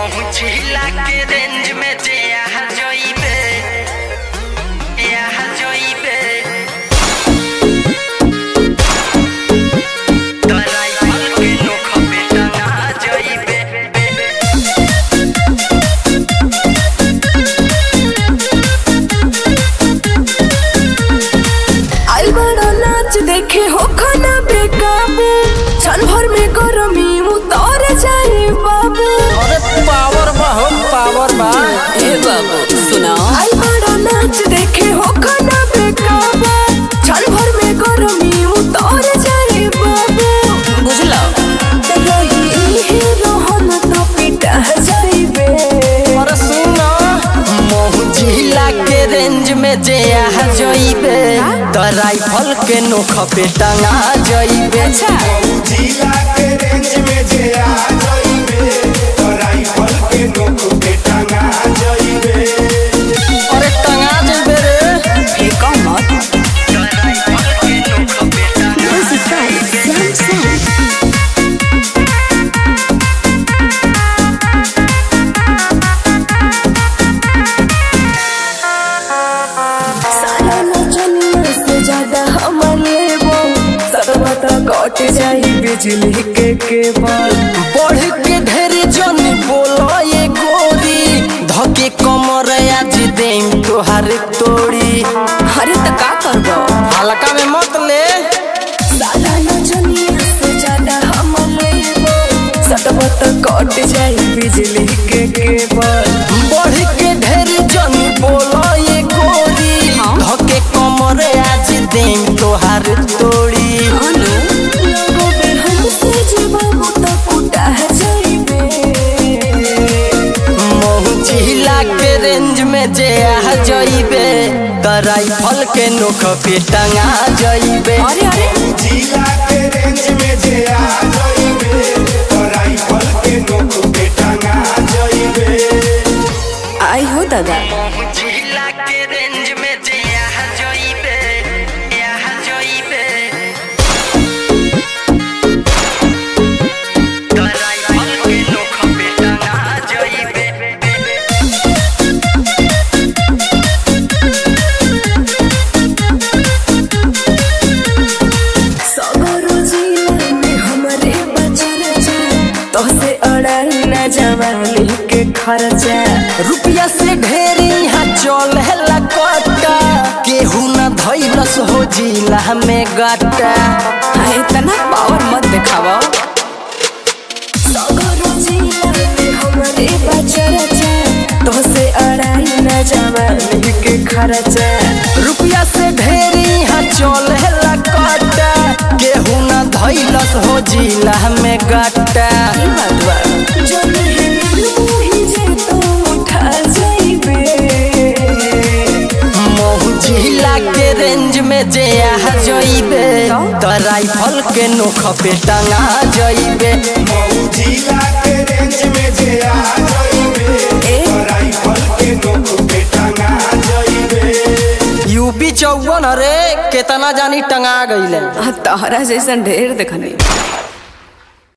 पहुँचिला के रेंज में जे यहाँ जोइबे राइफल के नोख पे टंगा जोइबे। आई बड़ा नाच देखे हो खाना बेकाबू क्षण भर में गरमी उतर जाए बाबू। अरे पावर बा हो पावर बा। ए बाबू सुना आई बड़ा नाच देखे हो खाना बेकाबू क्षण भर में गरमी उतर जाए बाबू। बुझला रही रोहन तो पिटा जाइबे। अरे सुना पहुँचिला के रेंज में जे यहाँ जोइबे तो राइफल के नोख पे टंगा जोइबे। अच्छा जिला के रेंज में जे आ जाइबे तो राइफल के नोक पे टंगा जाइबे। अरे टंगा जेबे रे। फेंको मत। राइफल के नोख पे टंगा सारा नचनिया से ज्यादा हमर लेबो सर्वत कट जाई बिजली के केबल। बढ़ के ढेर जन बोलो ये गोरी धके कमर आज देम तोहार तोड़ी। अरे त का करबो हल्का में मत ले। सारा नचनिया से ज्यादा हमर लेबो सर्वत कट जाई बिजली के केबल। बढ़ के ढेर जन बोलो ये गोरी धके कमर आज देम तोहार तोड़ी। अनु लोगो बे हमसे जीवामु त कुटा जाइबे। पहुँचिला के रेंज में जे आ जइबे तो राइफल के नोख पे टंगा जइबे। अरे अरे जिला के रेंज में जे आ जाइबे तो राइफल के नोक पे टंगा जाइबे। आई हो दादा पहुँचिला के रेंज में जे यहाँ जोइबे तो राइफल के नोख पे टंगा जोइबे। सगरो जिला में हमरे बचल तो से अड़ल न जवानी के खर्चा। रुपया से ढेर यहाँ चल है कट्टा केहू न धैलस हो जिला में गट्टा। इतना पावर मत दिखावा। सगरो जिला में हमरे बचल तो से अड़ल न जवानी के खर्चा। रुपया से ढेर यहाँ चल है कट्टा केहू न धैलस हो जिला में गट्टा। ई बात बा जो नहीं मिलूही जे तो उठा जाइबे। पहुँचिला के रेंज में जे यहाँ जोइबे तो राइफल के नोख पे टंगा जइबे। जिला के रेंज में जे आ जाइबे तो राइफल के नोक पे टंगा जाइबे। यूपी 54 रे केतना जानी टंगा गईले। तहरा जैसन ढेर देखनी।